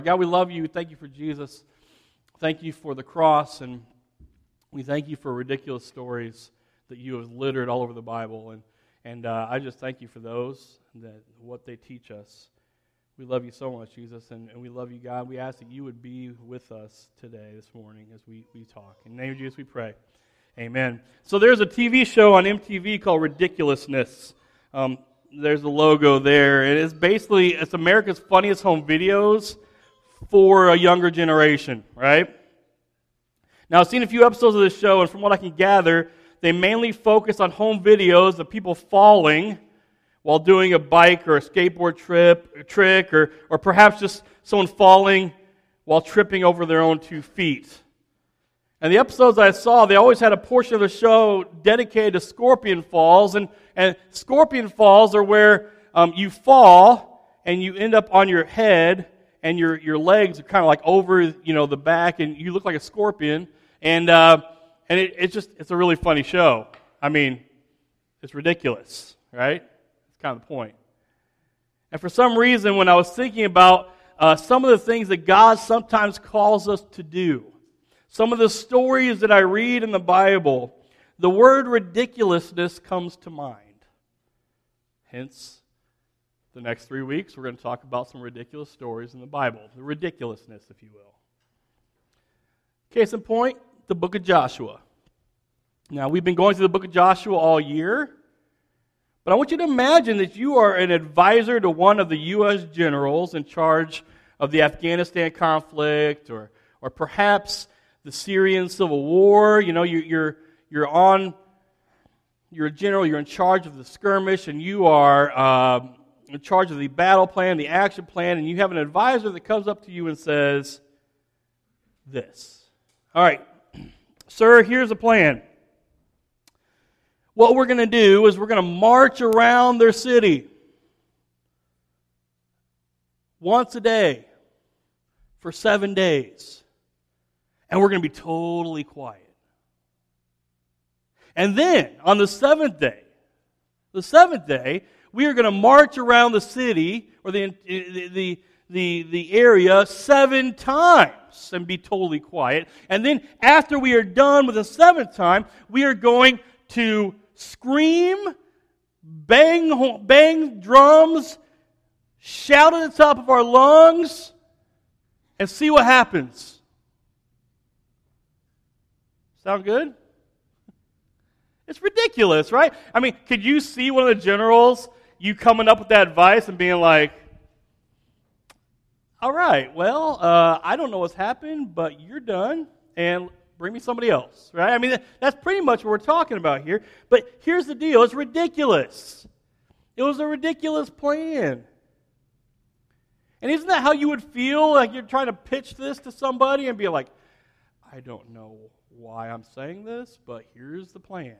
God, we love you. Thank you for Jesus. Thank you for the cross, and we thank you for ridiculous stories that you have littered all over the Bible. And I just thank you for those, that what they teach us. We love you so much, Jesus, and we love you, God. We ask that you would be with us today, this morning, as we talk. In the name of Jesus, we pray. Amen. So there's a TV show on MTV called Ridiculousness. There's a logo there. It's America's Funniest Home Videos for a younger generation, right? Now, I've seen a few episodes of this show, and from what I can gather, they mainly focus on home videos of people falling while doing a bike or a skateboard trick, or perhaps just someone falling while tripping over their own 2 feet. And the episodes I saw, they always had a portion of the show dedicated to scorpion falls, and scorpion falls are where you fall and you end up on your head, and your legs are kind of like over, the back, and you look like a scorpion. And it's a really funny show. I mean, it's ridiculous, right? That's kind of the point. And for some reason, when I was thinking about some of the things that God sometimes calls us to do, some of the stories that I read in the Bible, the word ridiculousness comes to mind. Hence, the next 3 weeks, we're going to talk about some ridiculous stories in the Bible. The ridiculousness, if you will. Case in point, the book of Joshua. Now, we've been going through the book of Joshua all year, but I want you to imagine that you are an advisor to one of the U.S. generals in charge of the Afghanistan conflict, or perhaps the Syrian civil war. You're a general, you're in charge of the skirmish, and you are in charge of the battle plan, the action plan, and you have an advisor that comes up to you and says this. All right, sir, here's a plan. What we're going to do is we're going to march around their city once a day for 7 days. And we're going to be totally quiet. And then, on the seventh day, we are going to march around the city or the area 7 times and be totally quiet. And then after we are done with the 7th time, we are going to scream, bang drums, shout at the top of our lungs, and see what happens. Sound good? It's ridiculous, right? I mean, could you see one of the generals, you coming up with that advice and being like, all right, well, I don't know what's happened, but you're done, and bring me somebody else, right? I mean, that's pretty much what we're talking about here. But here's the deal. It's ridiculous. It was a ridiculous plan. And isn't that how you would feel like you're trying to pitch this to somebody and be like, I don't know why I'm saying this, but here's the plan.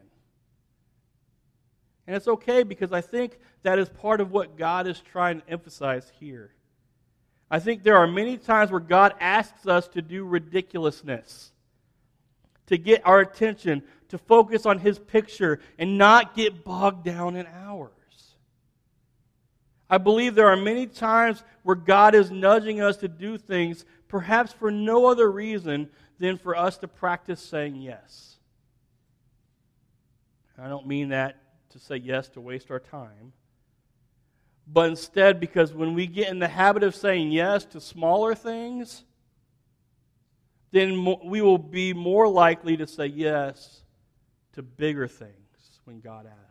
And it's okay, because I think that is part of what God is trying to emphasize here. I think there are many times where God asks us to do ridiculousness, to get our attention, to focus on His picture, and not get bogged down in ours. I believe there are many times where God is nudging us to do things, perhaps for no other reason than for us to practice saying yes. I don't mean that to say yes to waste our time, but instead because when we get in the habit of saying yes to smaller things, then we will be more likely to say yes to bigger things when God asks.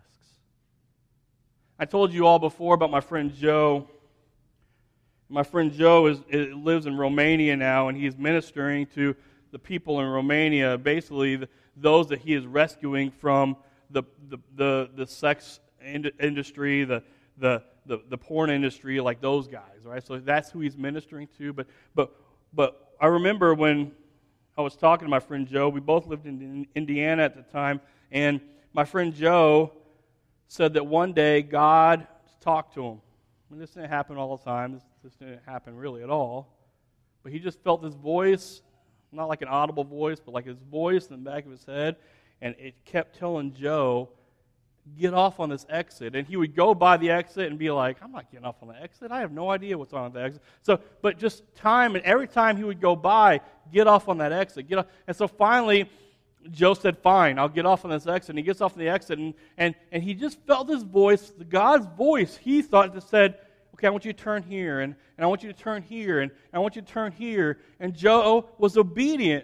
I told you all before about my friend Joe. My friend Joe lives in Romania now, and he's ministering to the people in Romania, basically those that he is rescuing from the sex industry, the porn industry, like those guys, right? So that's who he's ministering to. But I remember when I was talking to my friend Joe. We both lived in Indiana at the time, and my friend Joe said that one day God talked to him. And this didn't happen all the time. This didn't happen really at all. But he just felt this voice, not like an audible voice, but like his voice in the back of his head, and it kept telling Joe, get off on this exit. And he would go by the exit and be like, I'm not getting off on the exit. I have no idea what's on the exit. But just time, and every time he would go by, get off on that exit. Get off. And so finally, Joe said, fine, I'll get off on this exit. And he gets off on the exit, and he just felt this voice, God's voice, he thought, that said, okay, I want you to turn here, and I want you to turn here, and I want you to turn here. And Joe was obedient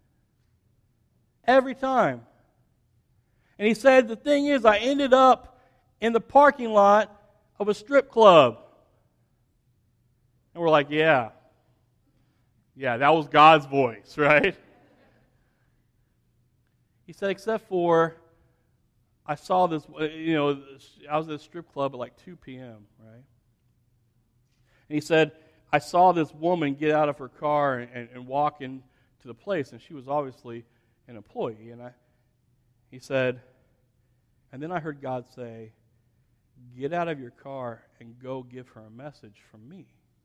every time. And he said, the thing is, I ended up in the parking lot of a strip club. And we're like, yeah, that was God's voice, right? He said, except for, I saw this, I was at a strip club at like 2 p.m., right? And he said, I saw this woman get out of her car and walk into the place, and she was obviously an employee. And he said, and then I heard God say, get out of your car and go give her a message from me.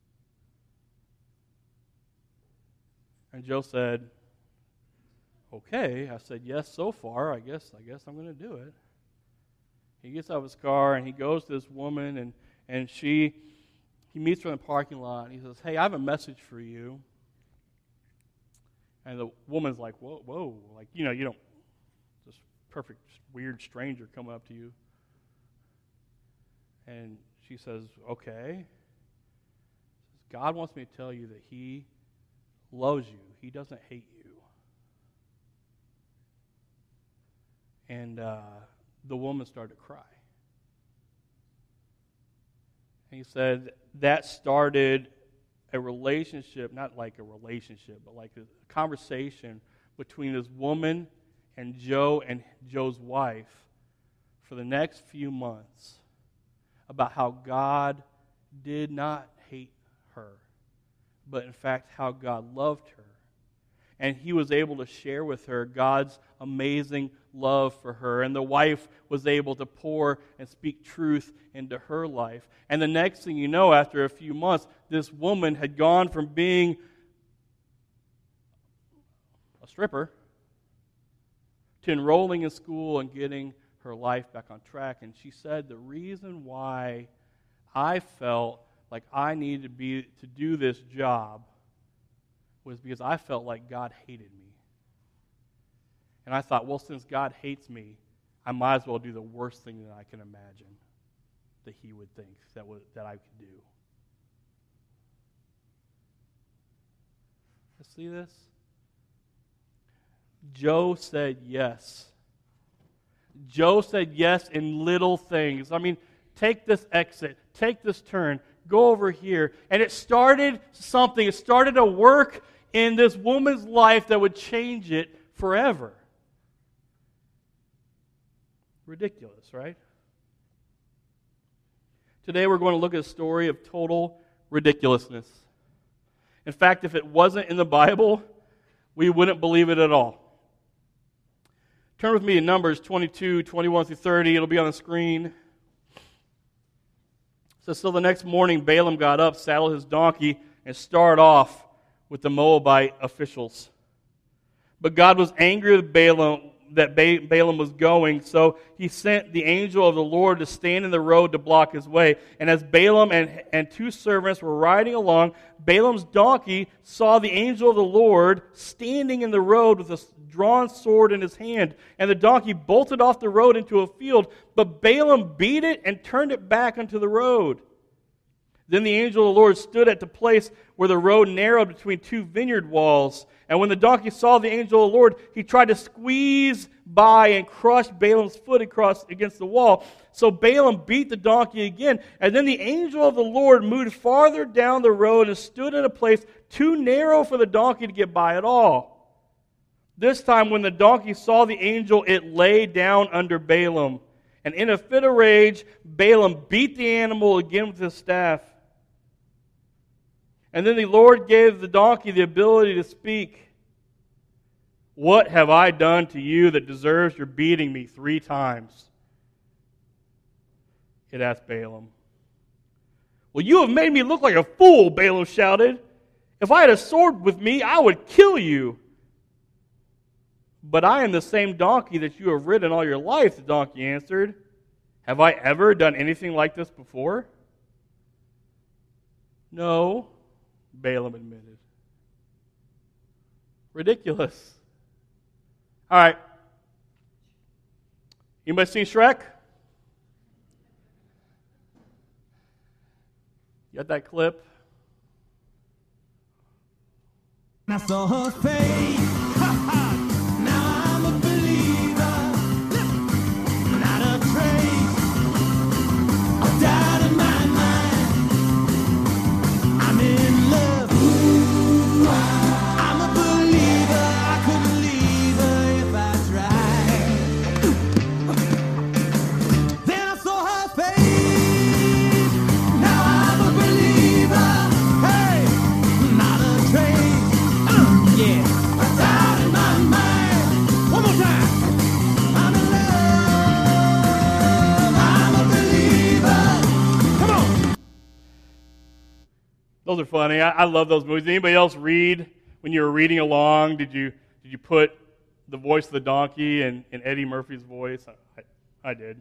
And Joe said, okay. I said, yes, so far. I guess I'm going to do it. He gets out of his car and he goes to this woman, and he meets her in the parking lot, and he says, hey, I have a message for you. And the woman's like, whoa, like, you don't, this perfect, weird stranger coming up to you. And she says, okay. God wants me to tell you that he loves you. He doesn't hate you. And the woman started to cry. And he said that started a relationship, not like a relationship, but like a conversation between this woman and Joe and Joe's wife for the next few months about how God did not hate her, but in fact how God loved her. And he was able to share with her God's amazing love for her. And the wife was able to pour and speak truth into her life. And the next thing you know, after a few months, this woman had gone from being a stripper to enrolling in school and getting her life back on track. And she said, the reason why I felt like I needed to do this job was because I felt like God hated me. And I thought, well, since God hates me, I might as well do the worst thing that I can imagine that he would think that I could do. You see this? Joe said yes. Joe said yes in little things. I mean, take this exit, take this turn, go over here. And it started something. It started a work in this woman's life that would change it forever. Ridiculous, right? Today we're going to look at a story of total ridiculousness. In fact, if it wasn't in the Bible, we wouldn't believe it at all. Turn with me to Numbers 22, 21 through 30. It'll be on the screen. It says, so the next morning Balaam got up, saddled his donkey, and started off with the Moabite officials. But God was angry with Balaam that Balaam was going, so he sent the angel of the Lord to stand in the road to block his way. And as Balaam and two servants were riding along, Balaam's donkey saw the angel of the Lord standing in the road with a drawn sword in his hand. And the donkey bolted off the road into a field, but Balaam beat it and turned it back onto the road. Then the angel of the Lord stood at the place where the road narrowed between two vineyard walls. And when the donkey saw the angel of the Lord, he tried to squeeze by and crush Balaam's foot against the wall. So Balaam beat the donkey again. And then the angel of the Lord moved farther down the road and stood in a place too narrow for the donkey to get by at all. This time when the donkey saw the angel, it lay down under Balaam. And in a fit of rage, Balaam beat the animal again with his staff. And then the Lord gave the donkey the ability to speak. What have I done to you that deserves your beating me 3 times? It asked Balaam. Well, you have made me look like a fool, Balaam shouted. If I had a sword with me, I would kill you. But I am the same donkey that you have ridden all your life, the donkey answered. Have I ever done anything like this before? No, Balaam admitted. Ridiculous. All right. Anybody seen Shrek? You got that clip? I saw her face. Now I'm a believer. Not a trace of doubt in my mind. I'm in love. I'm a believer. I couldn't leave her if I tried. Then I saw her face. Now I'm a believer. Hey, not a trace. Yeah, a doubt in my mind. One more time. I'm in love. I'm a believer. Come on. Those are funny. I love those movies. Did anybody else read when you were reading along? Did you put the voice of the donkey in Eddie Murphy's voice? I did.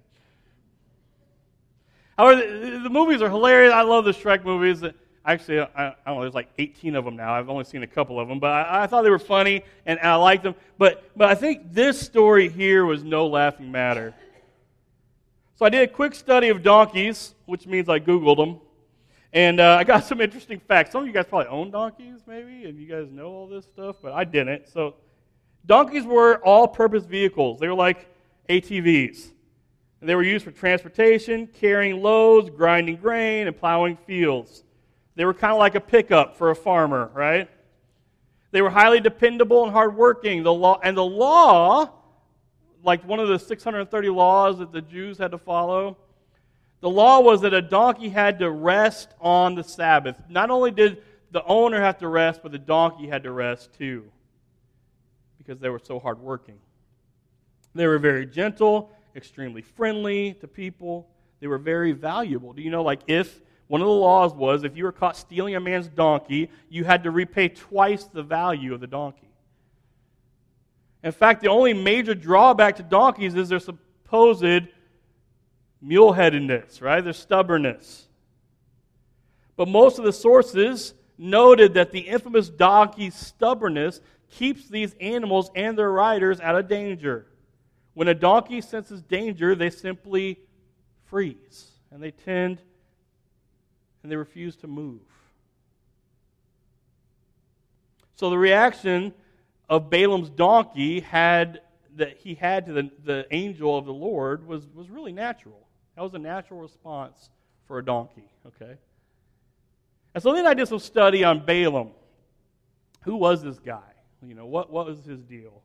However, the movies are hilarious. I love the Shrek movies. Actually, I don't know, there's like 18 of them now. I've only seen a couple of them, but I thought they were funny, and I liked them. But I think this story here was no laughing matter. So I did a quick study of donkeys, which means I Googled them, and I got some interesting facts. Some of you guys probably own donkeys, maybe, and you guys know all this stuff, but I didn't. So donkeys were all-purpose vehicles. They were like ATVs. And they were used for transportation, carrying loads, grinding grain, and plowing fields. They were kind of like a pickup for a farmer, right? They were highly dependable and hardworking. The law, like one of the 630 laws that the Jews had to follow, the law was that a donkey had to rest on the Sabbath. Not only did the owner have to rest, but the donkey had to rest too, because they were so hardworking. They were very gentle, extremely friendly to people. They were very valuable. Do you know, like if one of the laws was if you were caught stealing a man's donkey, you had to repay twice the value of the donkey. In fact, the only major drawback to donkeys is their supposed mule-headedness, right? Their stubbornness. But most of the sources noted that the infamous donkey's stubbornness keeps these animals and their riders out of danger. When a donkey senses danger, they simply freeze, and they refuse to move. So the reaction of Balaam's donkey to the angel of the Lord was really natural. That was a natural response for a donkey, okay? And so then I did some study on Balaam. Who was this guy? You know, what was his deal?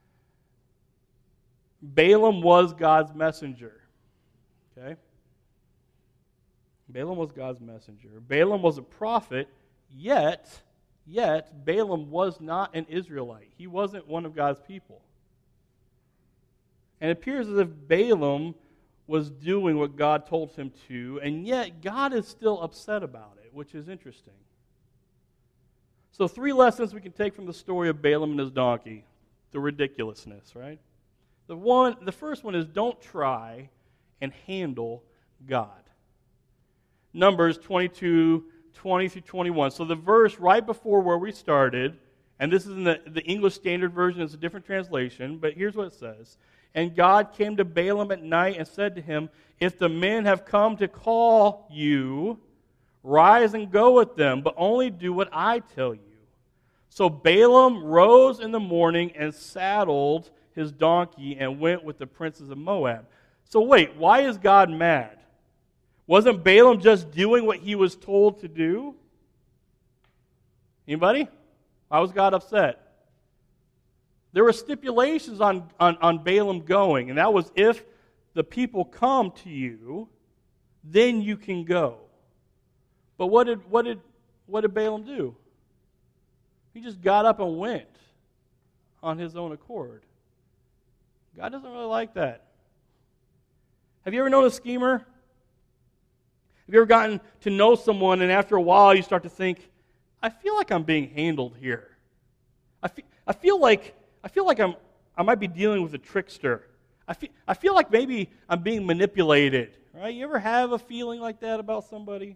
Balaam was God's messenger, okay? Balaam was God's messenger. Balaam was a prophet, yet Balaam was not an Israelite. He wasn't one of God's people. And it appears as if Balaam was doing what God told him to, and yet God is still upset about it, which is interesting. So 3 lessons we can take from the story of Balaam and his donkey. The ridiculousness, right? The first one is don't try and handle God. Numbers 22, 20 through 21. So the verse right before where we started, and this is in the English Standard Version, it's a different translation, but here's what it says. And God came to Balaam at night and said to him, if the men have come to call you, rise and go with them, but only do what I tell you. So Balaam rose in the morning and saddled his donkey and went with the princes of Moab. So wait, why is God mad? Wasn't Balaam just doing what he was told to do? Anybody? Why was God upset? There were stipulations on Balaam going, and that was if the people come to you, then you can go. But what did Balaam do? He just got up and went on his own accord. God doesn't really like that. Have you ever known a schemer? Have you ever gotten to know someone and after a while you start to think, I feel like I'm being handled here. I feel like I might be dealing with a trickster. I feel like maybe I'm being manipulated. Right? You ever have a feeling like that about somebody?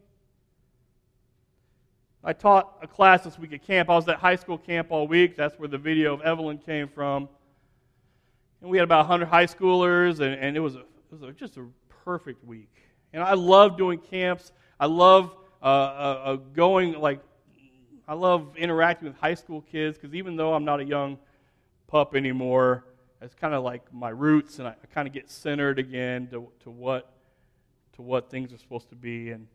I taught a class this week at camp. I was at high school camp all week. That's where the video of Evelyn came from. And we had about 100 high schoolers, and it was just a perfect week. And I love doing camps. I love I love interacting with high school kids, because even though I'm not a young pup anymore, it's kind of like my roots, and I kind of get centered again to what things are supposed to be. And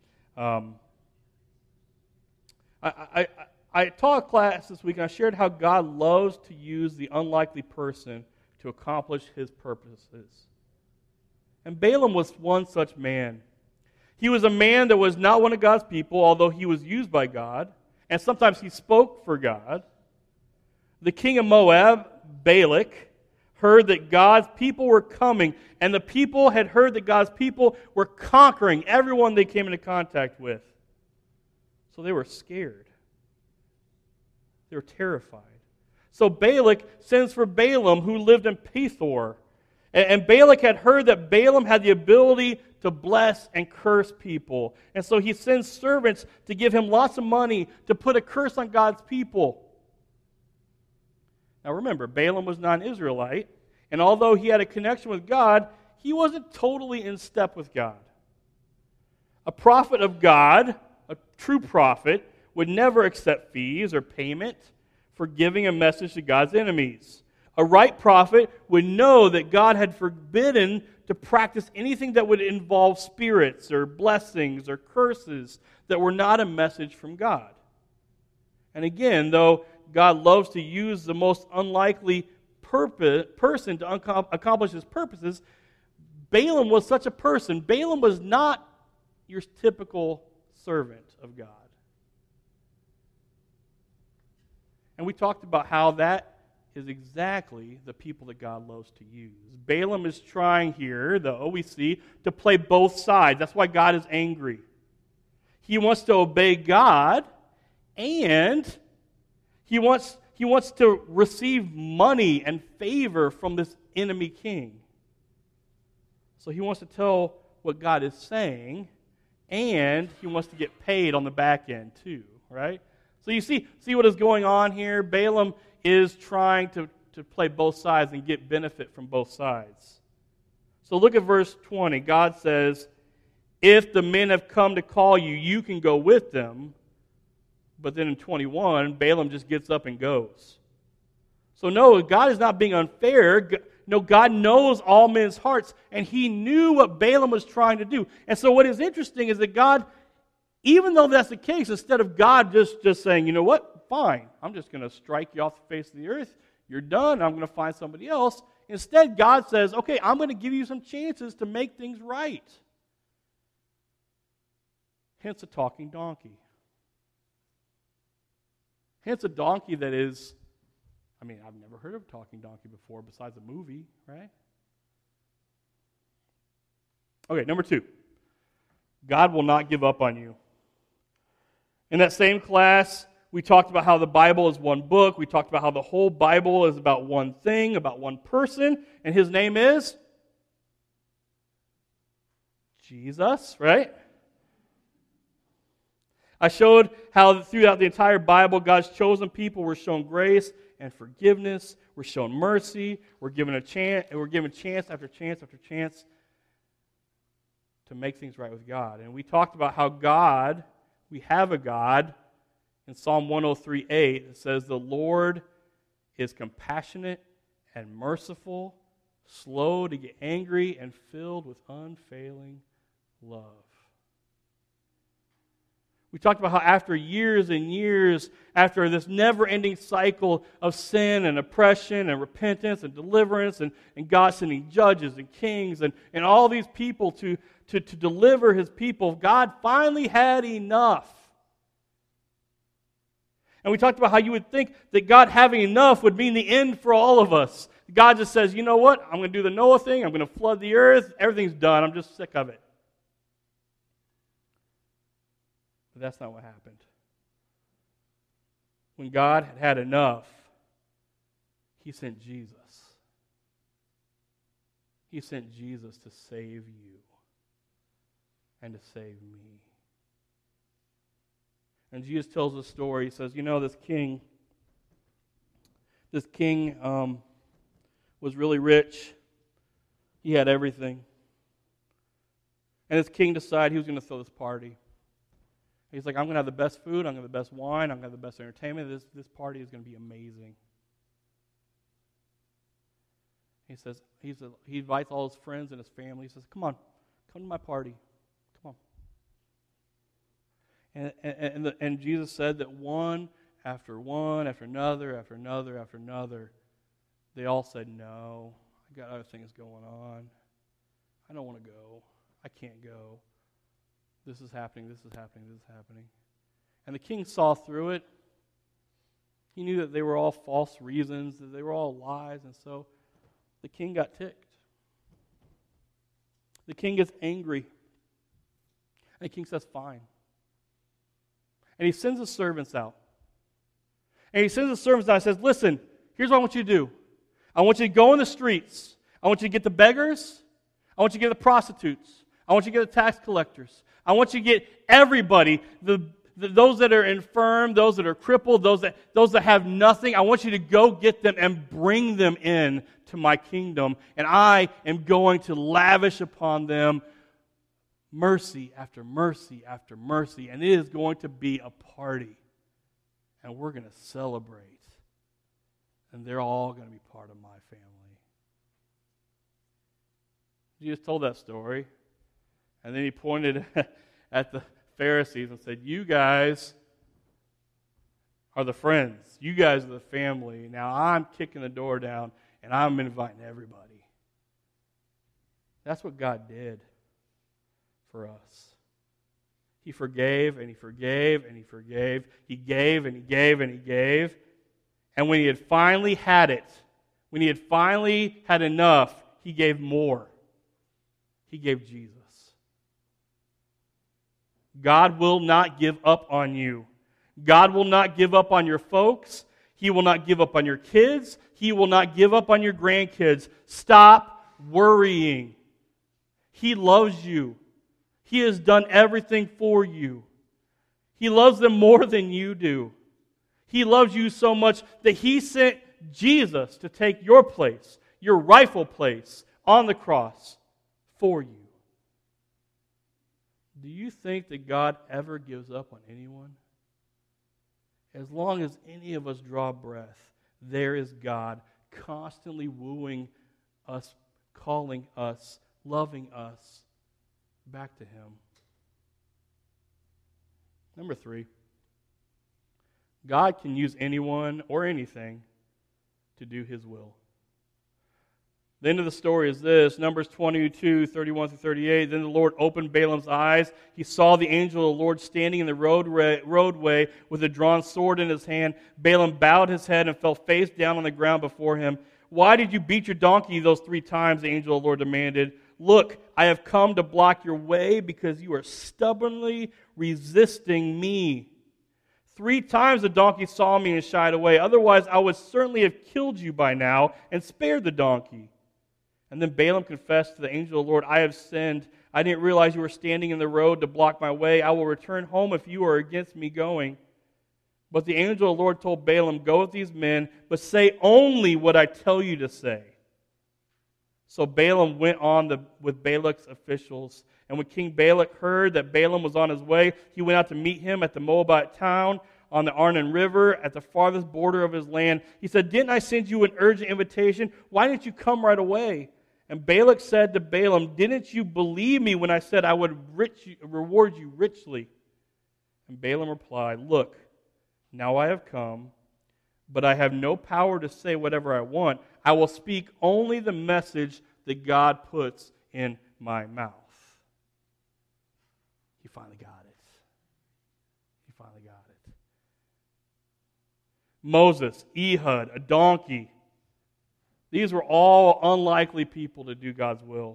I taught a class this week, and I shared how God loves to use the unlikely person to accomplish his purposes. And Balaam was one such man. He was a man that was not one of God's people, although he was used by God, and sometimes he spoke for God. The king of Moab, Balak, heard that God's people were coming, and the people had heard that God's people were conquering everyone they came into contact with. So they were scared. They were terrified. So Balak sends for Balaam, who lived in Pethor. And Balak had heard that Balaam had the ability to bless and curse people. And so he sends servants to give him lots of money to put a curse on God's people. Now remember, Balaam was not an Israelite, and although he had a connection with God, he wasn't totally in step with God. A prophet of God, a true prophet, would never accept fees or payment for giving a message to God's enemies. A right prophet would know that God had forbidden to practice anything that would involve spirits or blessings or curses that were not a message from God. And again, though God loves to use the most unlikely person to accomplish his purposes, Balaam was such a person. Balaam was not your typical servant of God. And we talked about how that is exactly the people that God loves to use. Balaam is trying here, though, we see, to play both sides. That's why God is angry. He wants to obey God, and he wants to receive money and favor from this enemy king. So he wants to tell what God is saying, and he wants to get paid on the back end too, right? So you see what is going on here? Balaam is trying to play both sides and get benefit from both sides. So look at verse 20. God says, if the men have come to call you, you can go with them. But then in 21, Balaam just gets up and goes. So no, God is not being unfair. No, God knows all men's hearts, and he knew what Balaam was trying to do. And so what is interesting is that God, even though that's the case, instead of God just saying, you know what, fine, I'm just going to strike you off the face of the earth, you're done, I'm going to find somebody else. Instead, God says, okay, I'm going to give you some chances to make things right. Hence a talking donkey. Hence a donkey that is, I've never heard of a talking donkey before besides a movie, right? Okay, number 2. God will not give up on you. In that same class, we talked about how the Bible is one book. We talked about how the whole Bible is about one thing, about one person, and his name is Jesus, right? I showed how throughout the entire Bible, God's chosen people were shown grace and forgiveness. We're shown mercy. We're given a chance, and we're given chance after chance after chance to make things right with God. And we talked about how we have a God. In Psalm 103:8, it says, the Lord is compassionate and merciful, slow to get angry, and filled with unfailing love. We talked about how after years and years, after this never-ending cycle of sin and oppression and repentance and deliverance and God sending judges and kings and all these people to deliver his people, God finally had enough. And we talked about how you would think that God having enough would mean the end for all of us. God just says, you know what? I'm going to do the Noah thing. I'm going to flood the earth. Everything's done. I'm just sick of it. But that's not what happened. When God had had enough, he sent Jesus. He sent Jesus to save you and to save me. And Jesus tells a story. He says, this king was really rich. He had everything. And this king decided he was going to throw this party. He's like, I'm going to have the best food, I'm going to have the best wine, I'm going to have the best entertainment. This party is going to be amazing. He invites all his friends and his family. He says, come to my party. Come on. And Jesus said that one after another, they all said, no, I got other things going on. I don't want to go. I can't go. This is happening. And the king saw through it. He knew that they were all false reasons, that they were all lies, and so the king got ticked. The king gets angry. And the king says, fine. And he sends his servants out. And says, listen, here's what I want you to do. I want you to go in the streets. I want you to get the beggars. I want you to get the prostitutes. I want you to get the tax collectors. I want you to get everybody, those that are infirm, those that are crippled, those that have nothing. I want you to go get them and bring them in to my kingdom. And I am going to lavish upon them mercy after mercy after mercy. And it is going to be a party. And we're going to celebrate. And they're all going to be part of my family. Jesus told that story. And then he pointed at the Pharisees and said, you guys are the friends. You guys are the family. Now I'm kicking the door down and I'm inviting everybody. That's what God did for us. He forgave and he forgave and he forgave. He gave and he gave and he gave. And when he had finally had it, when he had finally had enough, he gave more. He gave Jesus. God will not give up on you. God will not give up on your folks. He will not give up on your kids. He will not give up on your grandkids. Stop worrying. He loves you. He has done everything for you. He loves them more than you do. He loves you so much that He sent Jesus to take your place, your rightful place, on the cross for you. Do you think that God ever gives up on anyone? As long as any of us draw breath, there is God constantly wooing us, calling us, loving us back to Him. Number 3, God can use anyone or anything to do His will. The end of the story is this, Numbers 22, 31 through 38. Then the Lord opened Balaam's eyes. He saw the angel of the Lord standing in the roadway with a drawn sword in his hand. Balaam bowed his head and fell face down on the ground before him. Why did you beat your donkey those 3 times? The angel of the Lord demanded. Look, I have come to block your way because you are stubbornly resisting me. 3 times the donkey saw me and shied away. Otherwise, I would certainly have killed you by now and spared the donkey. And then Balaam confessed to the angel of the Lord, I have sinned. I didn't realize you were standing in the road to block my way. I will return home if you are against me going. But the angel of the Lord told Balaam, go with these men, but say only what I tell you to say. So Balaam went on with Balak's officials. And when King Balak heard that Balaam was on his way, he went out to meet him at the Moabite town on the Arnon River at the farthest border of his land. He said, didn't I send you an urgent invitation? Why didn't you come right away? And Balak said to Balaam, didn't you believe me when I said I would reward you richly? And Balaam replied, look, now I have come, but I have no power to say whatever I want. I will speak only the message that God puts in my mouth. He finally got it. He finally got it. Moses, Ehud, a donkey. These were all unlikely people to do God's will,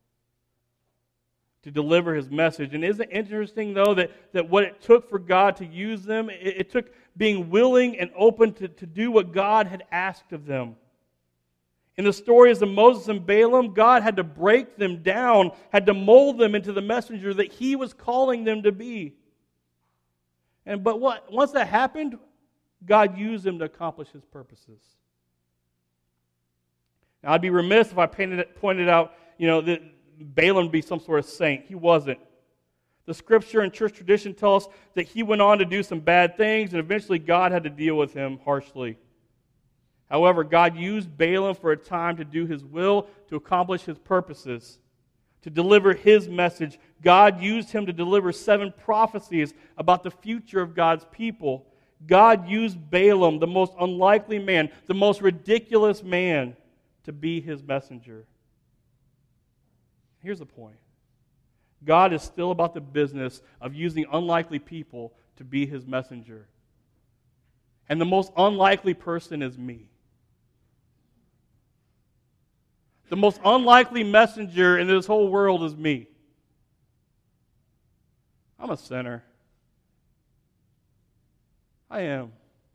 to deliver His message. And isn't it interesting, though, that what it took for God to use them, it took being willing and open to do what God had asked of them. In the stories of Moses and Balaam, God had to break them down, had to mold them into the messenger that He was calling them to be. But once that happened, God used them to accomplish His purposes. Now, I'd be remiss if I pointed out, that Balaam would be some sort of saint. He wasn't. The Scripture and church tradition tell us that he went on to do some bad things, and eventually God had to deal with him harshly. However, God used Balaam for a time to do His will, to accomplish His purposes, to deliver His message. God used him to deliver 7 prophecies about the future of God's people. God used Balaam, the most unlikely man, the most ridiculous man, to be His messenger. Here's the point. God is still about the business of using unlikely people to be His messenger. And the most unlikely person is me. The most unlikely messenger in this whole world is me. I'm a sinner. I am.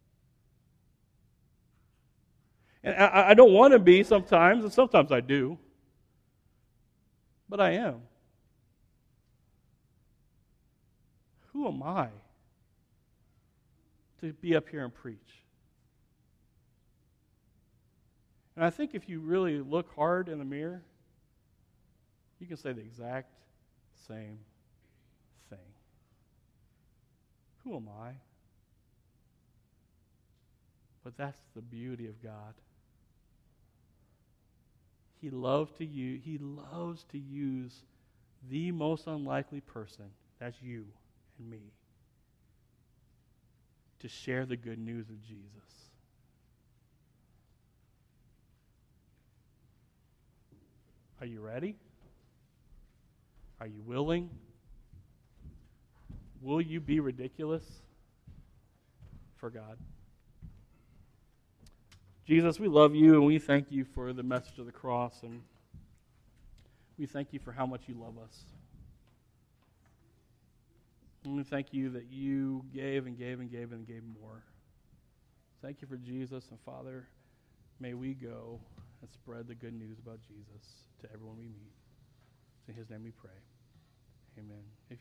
And I don't want to be sometimes, and sometimes I do. But I am. Who am I to be up here and preach? And I think if you really look hard in the mirror, you can say the exact same thing. Who am I? But that's the beauty of God. He loves to use the most unlikely person, that's you and me, to share the good news of Jesus. Are you ready? Are you willing? Will you be ridiculous for God? Jesus, we love You and we thank You for the message of the cross, and we thank You for how much You love us. And we thank You that You gave and gave and gave and gave more. Thank You for Jesus, and Father, may we go and spread the good news about Jesus to everyone we meet. In His name we pray. Amen.